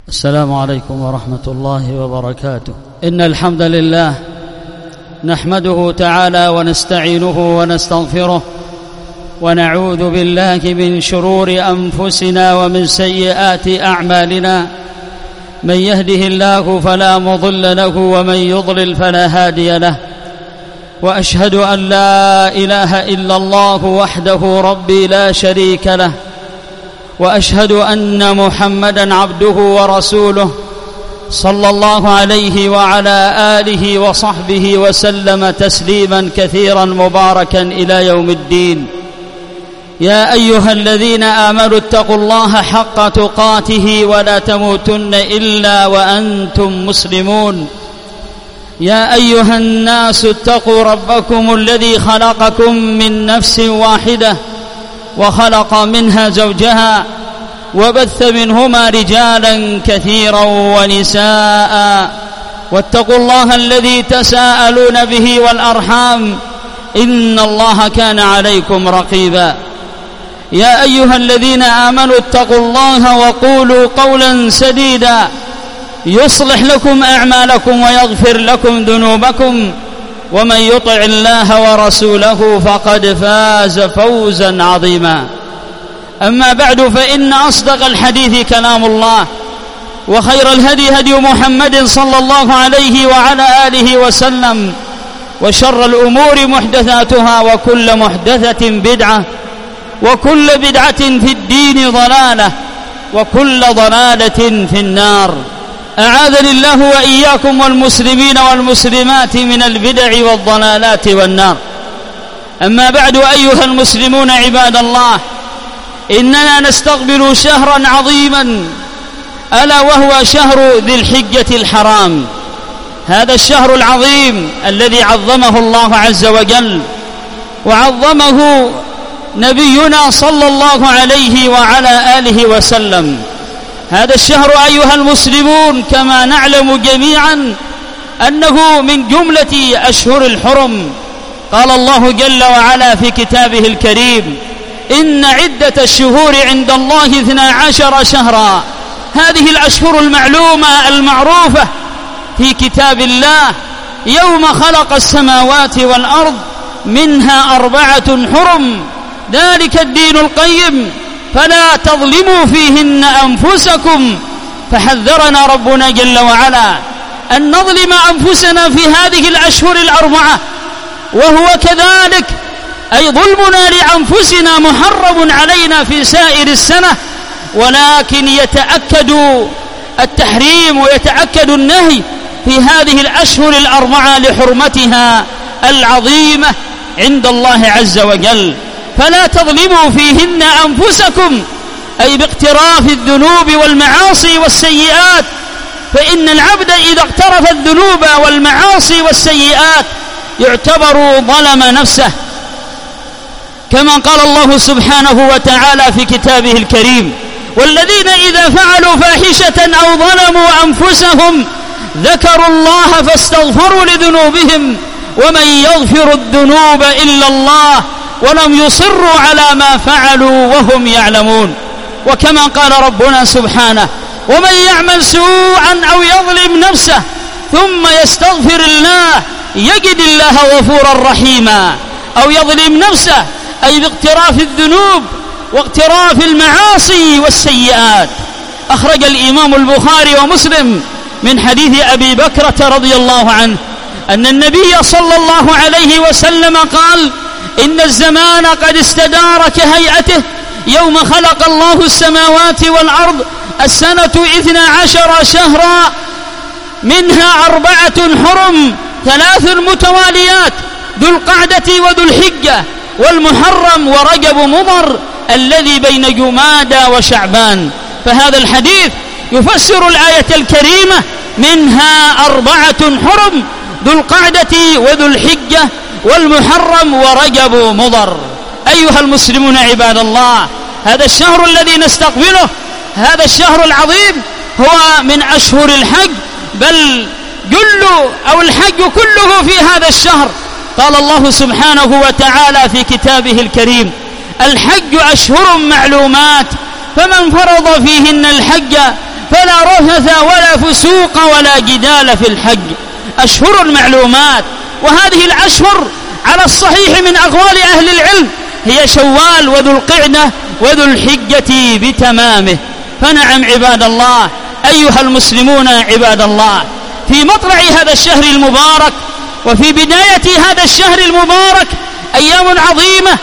السلام عليكم ورحمة الله وبركاته. إن الحمد لله نحمده تعالى ونستعينه ونستغفره ونعوذ بالله من شرور أنفسنا ومن سيئات أعمالنا. من يهده الله فلا مضل له ومن يضلل فلا هادي له، وأشهد أن لا إله إلا الله وحده ربي لا شريك له، وأشهد أن محمدًا عبده ورسوله صلى الله عليه وعلى آله وصحبه وسلم تسليمًا كثيرًا مباركًا إلى يوم الدين. يا أيها الذين آمنوا اتقوا الله حق تقاته ولا تموتن إلا وأنتم مسلمون. يا أيها الناس اتقوا ربكم الذي خلقكم من نفس واحدة وخلق منها زوجها وبث منهما رجالا كثيرا ونساء، واتقوا الله الذي تساءلون به والأرحام إن الله كان عليكم رقيبا. يا أيها الذين آمنوا اتقوا الله وقولوا قولا سديدا يصلح لكم أعمالكم ويغفر لكم ذنوبكم، ومن يطع الله ورسوله فقد فاز فوزا عظيما. أما بعد، فإن أصدق الحديث كلام الله، وخير الهدي هدي محمد صلى الله عليه وعلى آله وسلم، وشر الأمور محدثاتها، وكل محدثة بدعة، وكل بدعة في الدين ضلالة، وكل ضلالة في النار. أعاذني الله وإياكم والمسلمين والمسلمات من البدع والضلالات والنار. أما بعد، أيها المسلمون عباد الله، إننا نستقبل شهرا عظيما، ألا وهو شهر ذي الحجة الحرام. هذا الشهر العظيم الذي عظمه الله عز وجل، وعظمه نبينا صلى الله عليه وعلى آله وسلم. هذا الشهر أيها المسلمون كما نعلم جميعا أنه من جملة أشهر الحرم. قال الله جل وعلا في كتابه الكريم: إن عدة الشهور عند الله 12 شهرا. هذه الأشهر المعلومة المعروفة في كتاب الله يوم خلق السماوات والأرض منها 4 حرم، ذلك الدين القيم، فلا تظلموا فيهن أنفسكم. فحذرنا ربنا جل وعلا أن نظلم أنفسنا في هذه الأشهر 4، وهو كذلك أي ظلمنا لأنفسنا محرم علينا في سائر السنة، ولكن يتأكد التحريم ويتأكد النهي في هذه الأشهر 4 لحرمتها العظيمة عند الله عز وجل. فلا تظلموا فيهن أنفسكم، أي باقتراف الذنوب والمعاصي والسيئات، فإن العبد إذا اقترف الذنوب والمعاصي والسيئات يعتبر ظلم نفسه، كما قال الله سبحانه وتعالى في كتابه الكريم: والذين إذا فعلوا فاحشة أو ظلموا أنفسهم ذكروا الله فاستغفروا لذنوبهم ومن يغفر الذنوب إلا الله ولم يصروا على ما فعلوا وهم يعلمون. وكما قال ربنا سبحانه: ومن يعمل سوءا أو يظلم نفسه ثم يستغفر الله يجد الله غفورا رحيما. أو يظلم نفسه أي باقتراف الذنوب واقتراف المعاصي والسيئات. أخرج الإمام البخاري ومسلم من حديث أبي بكرة رضي الله عنه أن النبي صلى الله عليه وسلم قال: إن الزمان قد استدار كهيئته يوم خلق الله السماوات والأرض، السنة 12 شهرا، منها 4 حرم، 3 متواليات: ذو القعدة وذو الحجة والمحرم ورجب مضر الذي بين جمادى وشعبان. فهذا الحديث يفسر الآية الكريمة: منها 4 حرم، ذو القعدة وذو الحجة والمحرم ورجب مضر. أيها المسلمون عباد الله، هذا الشهر الذي نستقبله، هذا الشهر العظيم، هو من أشهر الحج، بل الحج كله في هذا الشهر. قال الله سبحانه وتعالى في كتابه الكريم: الحج أشهر معلومات، فمن فرض فيهن الحج فلا رفث ولا فسوق ولا جدال في الحج. أشهر المعلومات، وهذه الأشهر على الصحيح من أقوال أهل العلم هي شوال وذو القعدة وذو الحجة بتمامه. فنعم عباد الله أيها المسلمون عباد الله، في مطلع هذا الشهر المبارك وفي بداية هذا الشهر المبارك أيام عظيمة.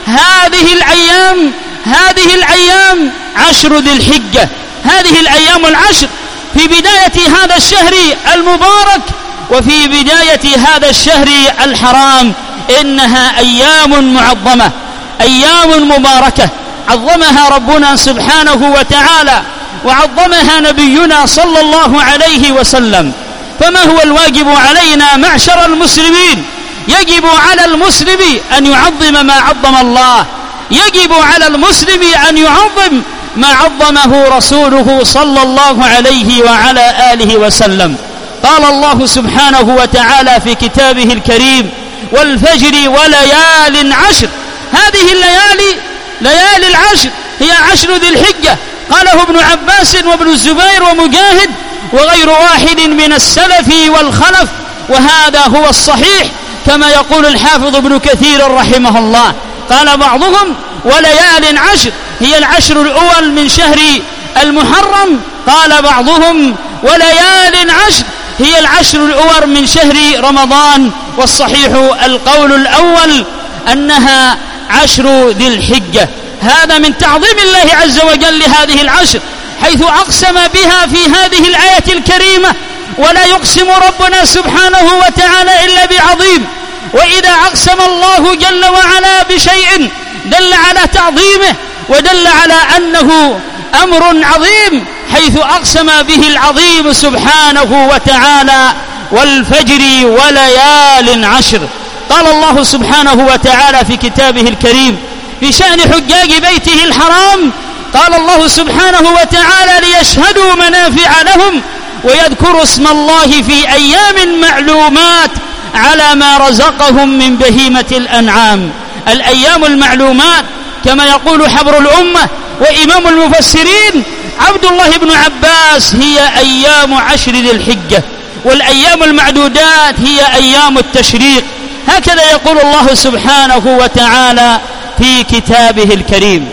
هذه الأيام 10 ذي الحجة، هذه الأيام العشر في بداية هذا الشهر المبارك وفي بداية هذا الشهر الحرام، إنها أيام معظمة، أيام مباركة عظمها ربنا سبحانه وتعالى وعظمها نبينا صلى الله عليه وسلم. فما هو الواجب علينا معشر المسلمين؟ يجب على المسلم أن يعظم ما عظم الله، يجب على المسلم أن يعظم ما عظمه رسوله صلى الله عليه وعلى آله وسلم. قال الله سبحانه وتعالى في كتابه الكريم: والفجر وليال عشر. هذه الليالي ليالي العشر هي 10 ذي الحجة، قاله ابن عباس وابن الزبير ومجاهد وغير واحد من السلف والخلف، وهذا هو الصحيح كما يقول الحافظ ابن كثير رحمه الله. قال بعضهم: وليال عشر هي 10 الأول من شهر المحرم، قال بعضهم: وليال عشر هي 10 الأول من شهر رمضان. والصحيح القول الأول أنها 10 ذي الحجة. هذا من تعظيم الله عز وجل لهذه العشر، حيث أقسم بها في هذه الآية الكريمة: ولا يقسم ربنا سبحانه وتعالى إلا بعظيم. وإذا أقسم الله جل وعلا بشيء دل على تعظيمه ودل على أنه أمر عظيم، حيث أقسم به العظيم سبحانه وتعالى: والفجر وليال عشر. قال الله سبحانه وتعالى في كتابه الكريم في شأن حجاج بيته الحرام، قال الله سبحانه وتعالى: ليشهدوا منافع لهم ويذكروا اسم الله في أيام معلومات على ما رزقهم من بهيمة الأنعام. الأيام المعلومات كما يقول حبر الأمة وإمام المفسرين عبد الله بن عباس هي أيام 10 ذي الحجة، والأيام المعدودات هي أيام التشريق. هكذا يقول الله سبحانه وتعالى في كتابه الكريم.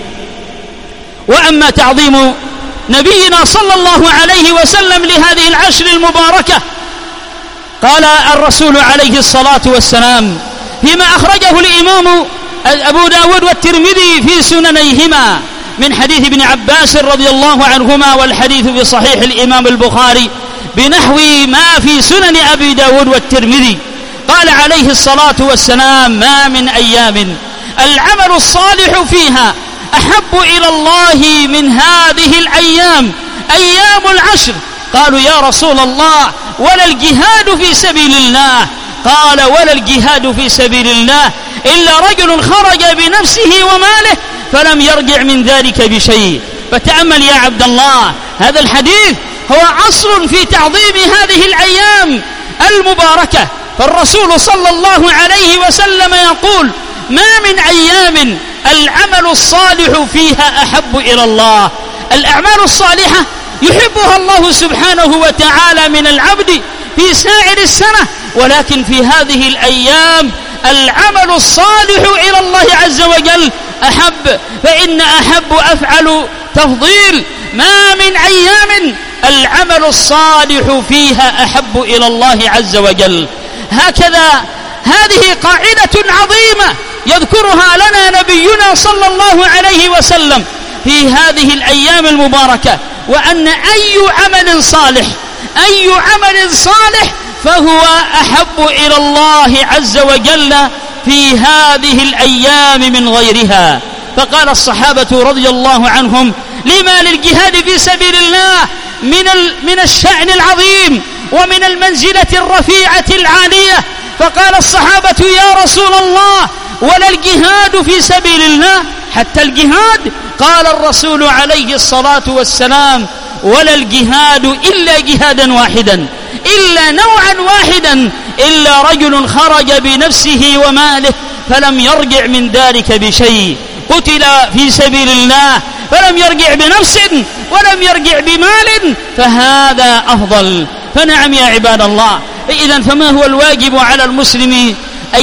وأما تعظيم نبينا صلى الله عليه وسلم لهذه العشر المباركة، قال الرسول عليه الصلاة والسلام فيما أخرجه الإمام أبو داود والترمذي في سننيهما من حديث ابن عباس رضي الله عنهما، والحديث في صحيح الإمام البخاري بنحو ما في سنن أبي داود والترمذي، قال عليه الصلاة والسلام: ما من أيام العمل الصالح فيها أحب إلى الله من هذه الأيام، أيام العشر. قالوا: يا رسول الله ولا الجهاد في سبيل الله؟ قال: ولا الجهاد في سبيل الله إلا رجل خرج بنفسه وماله فلم يرجع من ذلك بشيء. فتأمل يا عبد الله، هذا الحديث هو أصل في تعظيم هذه الأيام المباركة. فالرسول صلى الله عليه وسلم يقول: ما من أيام العمل الصالح فيها أحب إلى الله. الأعمال الصالحة يحبها الله سبحانه وتعالى من العبد في سائر السنة، ولكن في هذه الأيام العمل الصالح إلى الله عز وجل أحب، فإن أحب أفعل تفضيل. ما من أيام العمل الصالح فيها أحب إلى الله عز وجل. هكذا هذه قاعدة عظيمة يذكرها لنا نبينا صلى الله عليه وسلم في هذه الأيام المباركة، وأن أي عمل صالح فهو أحب إلى الله عز وجل في هذه الأيام من غيرها. فقال الصحابة رضي الله عنهم: لما للجهاد في سبيل الله من الشأن العظيم ومن المنزلة الرفيعة العالية. فقال الصحابة: يا رسول الله ولا الجهاد في سبيل الله حتى الجهاد؟ قال الرسول عليه الصلاة والسلام: ولا الجهاد إلا جهادا واحدا، إلا نوعا واحدا، إلا رجل خرج بنفسه وماله فلم يرجع من ذلك بشيء. قتل في سبيل الله فلم يرجع بنفس ولم يرجع بمال فهذا أفضل. فنعم يا عباد الله. إذن فما هو الواجب على المسلم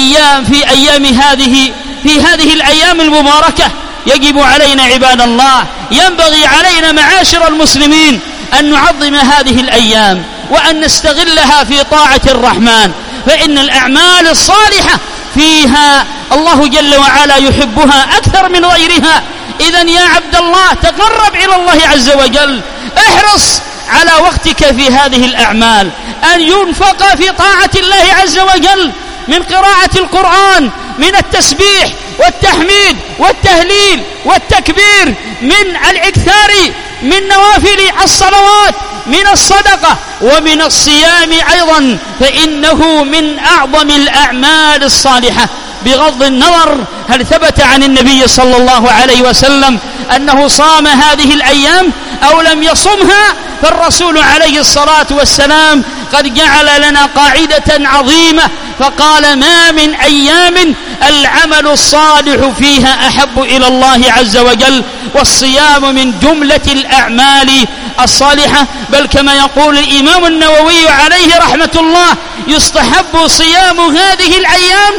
في هذه الأيام المباركة؟ يجب علينا عباد الله، ينبغي علينا معاشر المسلمين أن نعظم هذه الأيام وأن نستغلها في طاعة الرحمن، فإن الأعمال الصالحة فيها الله جل وعلا يحبها أكثر من غيرها. إذن يا عبد الله تقرب إلى الله عز وجل، احرص على وقتك في هذه الأعمال أن ينفق في طاعة الله عز وجل، من قراءة القرآن، من التسبيح والتحميد والتهليل والتكبير، من الإكثار من نوافل الصلوات، من الصدقة ومن الصيام أيضا، فإنه من أعظم الأعمال الصالحة، بغض النظر هل ثبت عن النبي صلى الله عليه وسلم أنه صام هذه الأيام أو لم يصمها. فالرسول عليه الصلاة والسلام قد جعل لنا قاعدة عظيمة فقال: ما من أيام العمل الصالح فيها أحب إلى الله عز وجل، والصيام من جملة الأعمال الصالحة. بل كما يقول الإمام النووي عليه رحمة الله: يستحب صيام هذه الأيام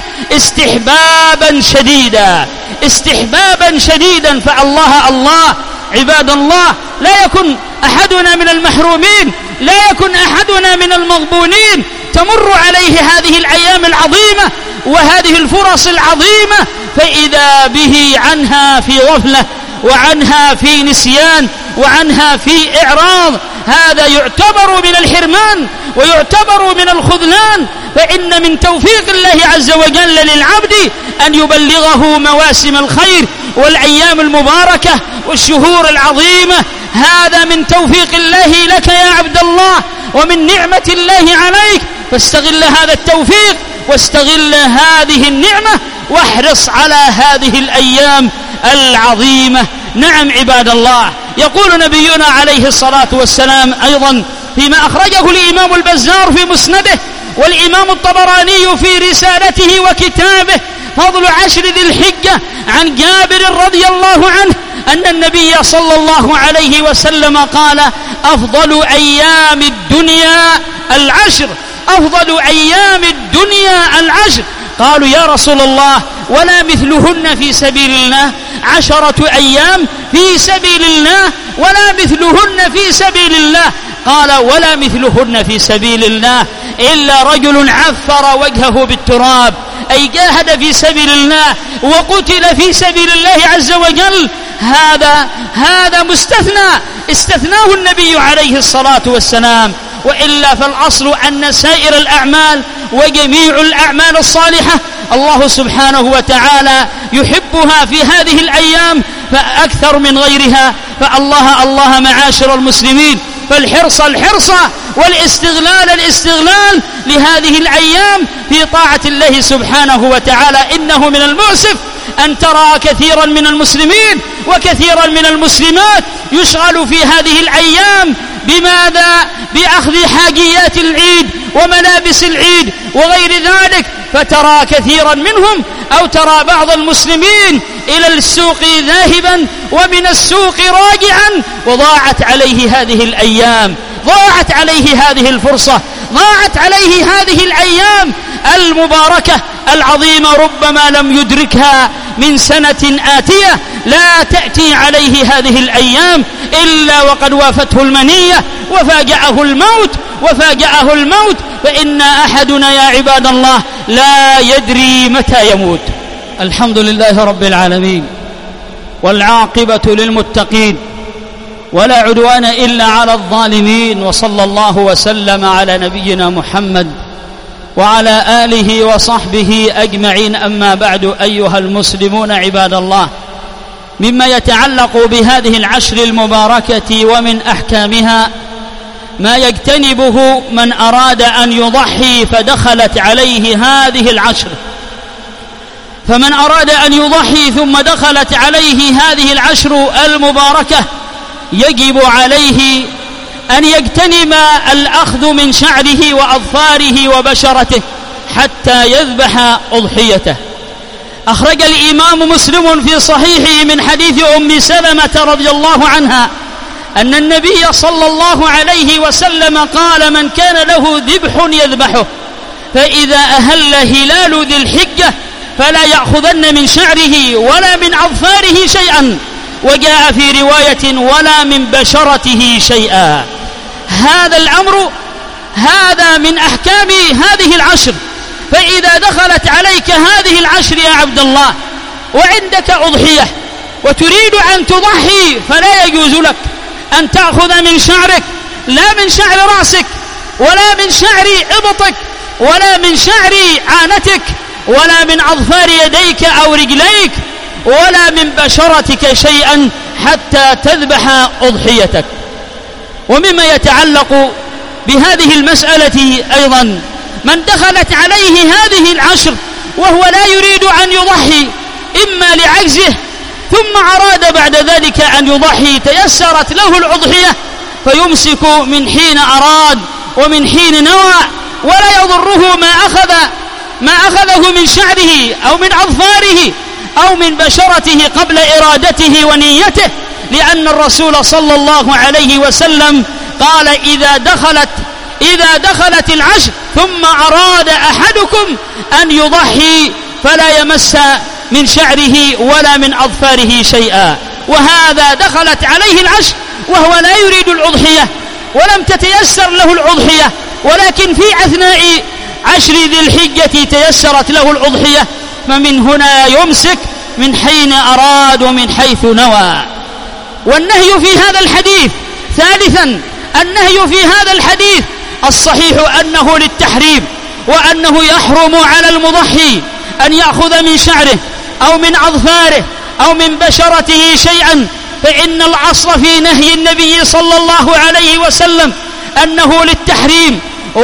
استحبابا شديدا. فالله الله عباد الله، لا يكن أحدنا من المحرومين، لا يكن أحدنا من المغبونين تمر عليه هذه الأيام العظيمة وهذه الفرص العظيمة فإذا به عنها في غفلة، وعنها في نسيان، وعنها في إعراض. هذا يعتبر من الحرمان ويعتبر من الخذلان. فإن من توفيق الله عز وجل للعبد أن يبلغه مواسم الخير والأيام المباركة والشهور العظيمة. هذا من توفيق الله لك يا عبد الله ومن نعمة الله عليك، فاستغل هذا التوفيق واستغل هذه النعمة واحرص على هذه الأيام العظيمة. نعم عباد الله، يقول نبينا عليه الصلاة والسلام أيضا فيما أخرجه الإمام البزار في مسنده والإمام الطبراني في رسالته وكتابه فضل عشر ذي الحجة، عن جابر رضي الله عنه أن النبي صلى الله عليه وسلم قال: أفضل أيام الدنيا العشر، أفضل أيام الدنيا العشر. قالوا: يا رسول الله ولا مثلهن في سبيل الله؟ 10 أيام في سبيل الله ولا مثلهن في سبيل الله. قال: ولا مثلهن في سبيل الله إلا رجل عفر وجهه بالتراب، أي جاهد في سبيل الله وقتل في سبيل الله عز وجل. هذا استثناه النبي عليه الصلاة والسلام. وإلا فالأصل أن سائر الأعمال وجميع الأعمال الصالحة الله سبحانه وتعالى يحبها في هذه الأيام فأكثر من غيرها. فالله معاشر المسلمين، فالحرص والاستغلال لهذه الأيام في طاعة الله سبحانه وتعالى. إنه من المؤسف أن ترى كثيرا من المسلمين وكثيرا من المسلمات يشغل في هذه الأيام بماذا؟ بأخذ حاجيات العيد وملابس العيد وغير ذلك. فترى كثيرا منهم أو ترى بعض المسلمين إلى السوق ذاهبا ومن السوق راجعا، وضاعت عليه هذه الأيام، ضاعت عليه هذه الفرصة، ضاعت عليه هذه الأيام المباركة العظيمة. ربما لم يدركها من سنة آتية لا تأتي عليه هذه الأيام إلا وقد وافته المنية وفاجأه الموت. فإن أحدنا يا عباد الله لا يدري متى يموت. الحمد لله رب العالمين، والعاقبة للمتقين، ولا عدوان إلا على الظالمين. وصلى الله وسلم على نبينا محمد وعلى آله وصحبه أجمعين. أما بعد، أيها المسلمون عباد الله، مما يتعلق بهذه العشر المباركة ومن أحكامها ما يجتنبه من أراد أن يضحي فدخلت عليه هذه العشر. فمن أراد أن يضحي ثم دخلت عليه هذه العشر المباركة يجب عليه أن يجتنب الأخذ من شعره وأظفاره وبشرته حتى يذبح أضحيته. أخرج الإمام مسلم في صحيحه من حديث أم سلمة رضي الله عنها أن النبي صلى الله عليه وسلم قال: من كان له ذبح يذبحه، فإذا أهل هلال ذي الحجة فلا يأخذن من شعره ولا من أظفاره شيئا، وجاء في رواية: ولا من بشرته شيئا. هذا الأمر هذا من أحكام هذه العشر. فإذا دخلت عليك هذه العشر يا عبد الله وعندك أضحية وتريد أن تضحي، فلا يجوز لك أن تأخذ من شعرك، لا من شعر رأسك ولا من شعر إبطك ولا من شعر عانتك ولا من أظفار يديك أو رجليك ولا من بشرتك شيئا حتى تذبح أضحيتك. ومما يتعلق بهذه المسألة أيضا: من دخلت عليه هذه العشر وهو لا يريد أن يضحي، إما لعجزه ثم أراد بعد ذلك أن يضحي، تيسرت له الأضحية فيمسك من حين أراد ومن حين نوى، ولا يضره ما أخذه من شعره أو من أظفاره أو من بشرته قبل إرادته ونيته، لأن الرسول صلى الله عليه وسلم قال: إذا دخلت العشر ثم أراد أحدكم أن يضحي فلا يمس من شعره ولا من أظفاره شيئا. وهذا دخلت عليه العشر وهو لا يريد الأضحية ولم تتيسر له الأضحية، ولكن في أثناء عشر ذي الحجة تيسرت له الأضحية، فمن هنا يمسك من حين أراد ومن حيث نوى. والنهي في هذا الحديث ثالثا، النهي في هذا الحديث الصحيح أنه للتحريم، وأنه يحرم على المضحي أن يأخذ من شعره أو من أظفاره أو من بشرته شيئا، فإن الأصل في نهي النبي صلى الله عليه وسلم أنه للتحريم،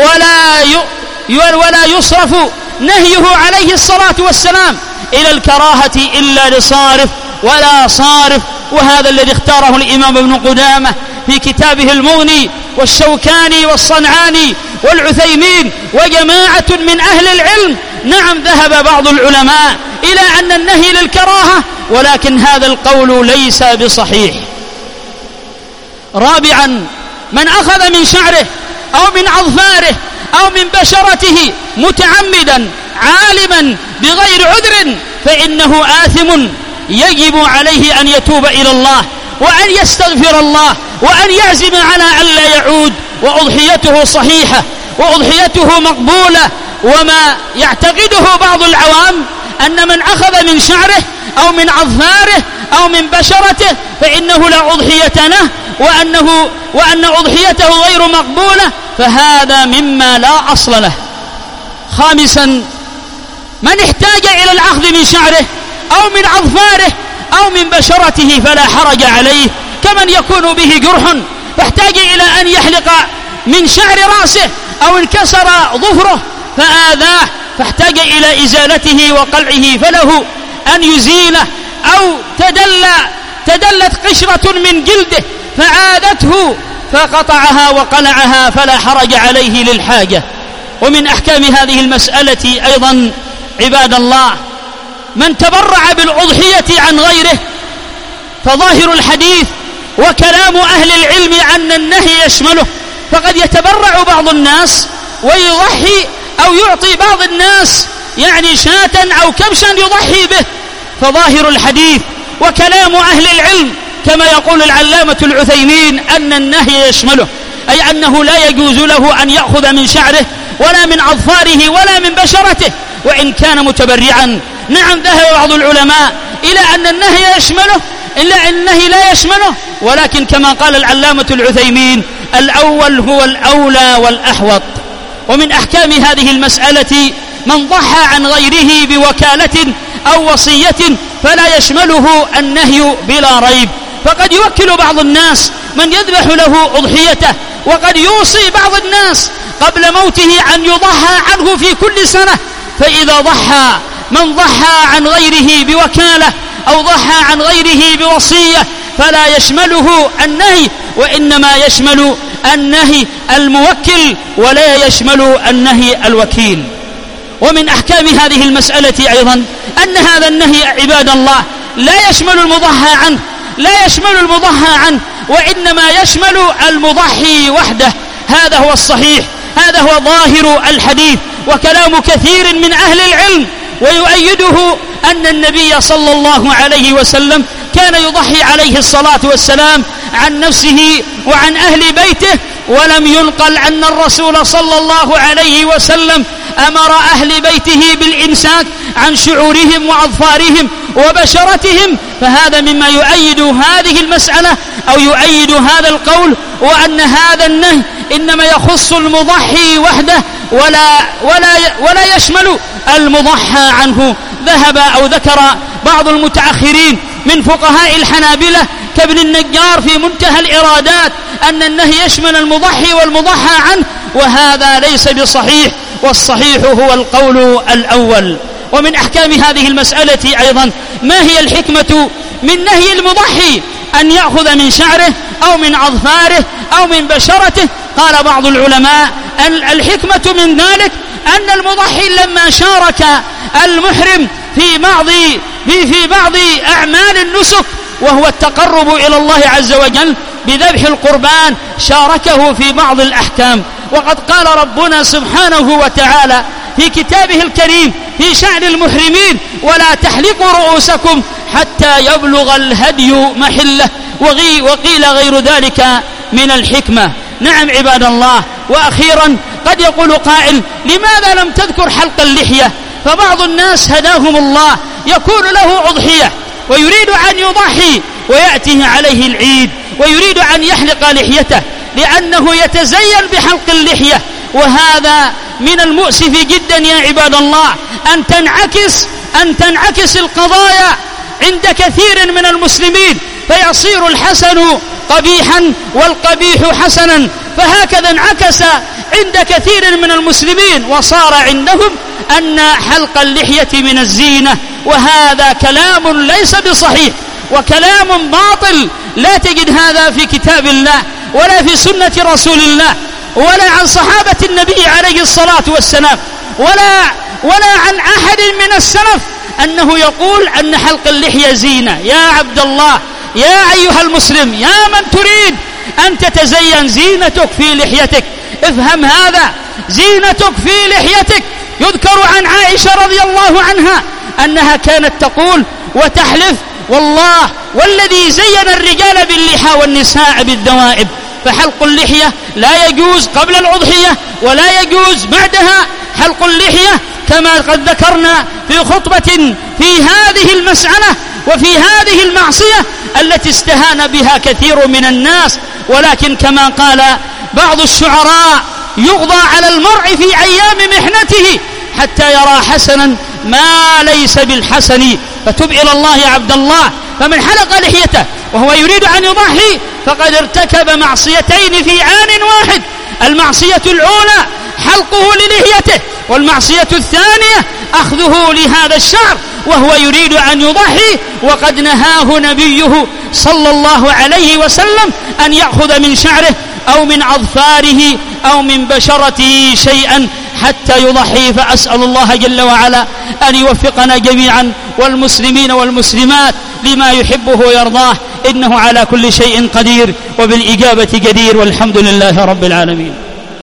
ولا يصرف نهيه عليه الصلاة والسلام إلى الكراهة إلا لصارف ولا صارف. وهذا الذي اختاره الإمام ابن قدامة في كتابه المغني، والشوكاني والصنعاني والعثيمين وجماعة من أهل العلم. نعم، ذهب بعض العلماء إلى أن النهي للكراهة، ولكن هذا القول ليس بصحيح. رابعا: من أخذ من شعره أو من أظفاره أو من بشرته متعمدا عالما بغير عذر فإنه آثم، يجب عليه أن يتوب إلى الله وأن يستغفر الله وأن يعزم على ألا يعود، وأضحيته صحيحة وأضحيته مقبولة. وما يعتقده بعض العوام أن من أخذ من شعره أو من أظفاره أو من بشرته فإنه لا أضحية له، وأن أضحيته غير مقبولة، فهذا مما لا أصل له. خامسا: من احتاج إلى الأخذ من شعره أو من أظفاره أو من بشرته فلا حرج عليه، كمن يكون به جرح فاحتاج إلى أن يحلق من شعر رأسه أو انكسر ظفره فآذاه فاحتاج إلى إزالته وقلعه، فله أن يزيله، أو تدلت قشرة من جلده فعادته فقطعها وقلعها فلا حرج عليه للحاجة. ومن أحكام هذه المسألة أيضا عباد الله: من تبرع بالأضحية عن غيره، فظاهر الحديث وكلام أهل العلم أن النهي يشمله، فقد يتبرع بعض الناس ويضحي أو يعطي بعض الناس شاة أو كبشا يضحي به، فظاهر الحديث وكلام أهل العلم كما يقول العلامة العثيمين أن النهي يشمله، أي أنه لا يجوز له أن يأخذ من شعره ولا من أظفاره ولا من بشرته وإن كان متبرعا. نعم، ذهب بعض العلماء إلى أن النهي يشمله، إلا أن النهي لا يشمله، ولكن كما قال العلامة العثيمين الأول هو الأولى والأحوط. ومن أحكام هذه المسألة: من ضحى عن غيره بوكالة أو وصية فلا يشمله النهي بلا ريب، فقد يوكل بعض الناس من يذبح له أضحيته، وقد يوصي بعض الناس قبل موته أن يضحى عنه في كل سنة، فإذا ضحى من ضحى عن غيره بوكالة أو ضحى عن غيره بوصية فلا يشمله النهي، وإنما يشمل النهي الموكل ولا يشمل النهي الوكيل. ومن أحكام هذه المسألة أيضا أن هذا النهي عباد الله لا يشمل المضحى عنه لا يشمل المضحى عنه، وإنما يشمل المضحي وحده. هذا هو الصحيح، هذا هو ظاهر الحديث وكلام كثير من أهل العلم، ويؤيده أن النبي صلى الله عليه وسلم كان يضحي عليه الصلاة والسلام عن نفسه وعن أهل بيته، ولم ينقل أن الرسول صلى الله عليه وسلم أمر أهل بيته بالإمساك عن شعورهم وأظفارهم وبشرتهم. فهذا مما يؤيد هذه المسألة أو يؤيد هذا القول، وأن هذا النهي إنما يخص المضحي وحده ولا يشمل المضحى عنه. ذهب أو ذكر بعض المتأخرين من فقهاء الحنابلة كابن النجار في منتهى الإرادات أن النهي يشمل المضحي والمضحى عنه، وهذا ليس بصحيح، والصحيح هو القول الأول. ومن أحكام هذه المسألة أيضا ما هي الحكمة من نهي المضحي أن يأخذ من شعره أو من أظفاره أو من بشرته؟ قال بعض العلماء الحكمة من ذلك أن المضحي لما شارك المحرم في بعض أعمال النسك وهو التقرب إلى الله عز وجل بذبح القربان، شاركه في بعض الأحكام. وقد قال ربنا سبحانه وتعالى في كتابه الكريم في شأن المحرمين: ولا تحلقوا رؤوسكم حتى يبلغ الهدي محله. وقيل غير ذلك من الحكمة. نعم عباد الله. وأخيرا قد يقول قائل: لماذا لم تذكر حلق اللحية؟ فبعض الناس هداهم الله يكون له أضحية ويريد أن يضحي ويأتيه عليه العيد ويريد أن يحلق لحيته لأنه يتزين بحلق اللحية، وهذا من المؤسف جدا يا عباد الله أن تنعكس القضايا عند كثير من المسلمين، فيصير الحسن قبيحا والقبيح حسنا. فهكذا انعكس عند كثير من المسلمين، وصار عندهم أن حلق اللحية من الزينة، وهذا كلام ليس بصحيح وكلام باطل. لا تجد هذا في كتاب الله ولا في سنة رسول الله ولا عن صحابة النبي عليه الصلاة والسلام ولا عن أحد من السلف أنه يقول أن حلق اللحية زينة. يا عبد الله، يا أيها المسلم، يا من تريد أن تتزين، زينتك في لحيتك. افهم هذا، زينتك في لحيتك. يذكر عن عائشة رضي الله عنها أنها كانت تقول وتحلف: والله والذي زين الرجال باللحى والنساء بالذوائب. فحلق اللحية لا يجوز قبل الأضحية ولا يجوز بعدها. حلق اللحية كما قد ذكرنا في خطبة في هذه المسألة وفي هذه المعصية التي استهان بها كثير من الناس، ولكن كما قال بعض الشعراء: يقضى على المرء في أيام محنته حتى يرى حسنا ما ليس بالحسن. فتب إلى الله يا عبد الله. فمن حلق لحيته وهو يريد أن يضحي فقد ارتكب معصيتين في آن واحد. المعصية الأولى حلقه للحيته، والمعصية الثانية أخذه لهذا الشعر وهو يريد أن يضحي، وقد نهاه نبيه صلى الله عليه وسلم أن يأخذ من شعره أو من أظفاره أو من بشرته شيئا حتى يضحي. فأسأل الله جل وعلا أن يوفقنا جميعا والمسلمين والمسلمات لما يحبه ويرضاه، إنه على كل شيء قدير وبالإجابة جدير، والحمد لله رب العالمين.